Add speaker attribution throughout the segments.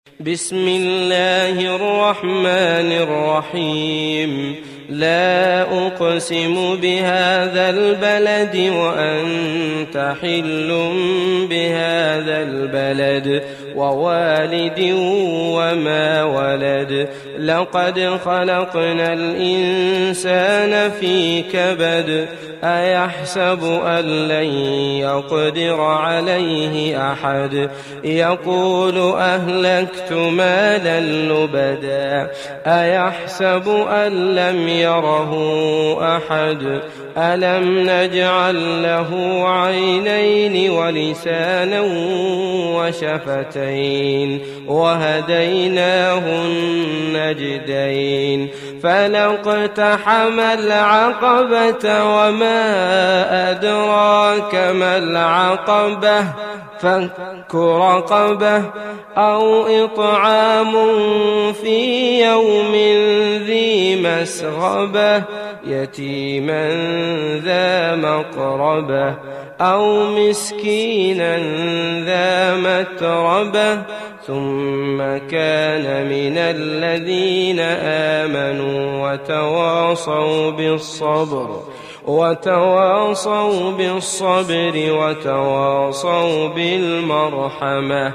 Speaker 1: بسم الله الرحمن الرحيم. لا أقسم بهذا البلد وأنت حل بهذا البلد ووالد وما ولد. لقد خلقنا الإنسان في كبد. أيحسب أن لن يقدر عليه أحد. يقول أهلكت مالا لبدا. أيحسب أن لم يره أحد. ألم نجعل له عينين ولسانا وشفتين وهديناه النجدين. فلاقتحم العقبة وما أدراك ما العقبة. فك رقبة أو إطعام في يوم ذي مسغبة يتيما ذا مقربة أو مسكينا ذا متربة ثم كان من الذين آمنوا وتواصوا بالصبر وتواصوا بالمرحمة.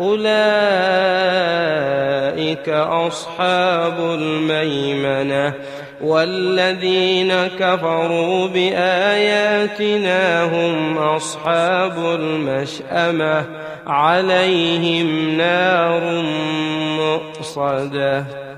Speaker 1: أولئك أصحاب الميمنة. والذين كفروا بآياتنا هم أصحاب المشأمة. عليهم نار مؤصدة.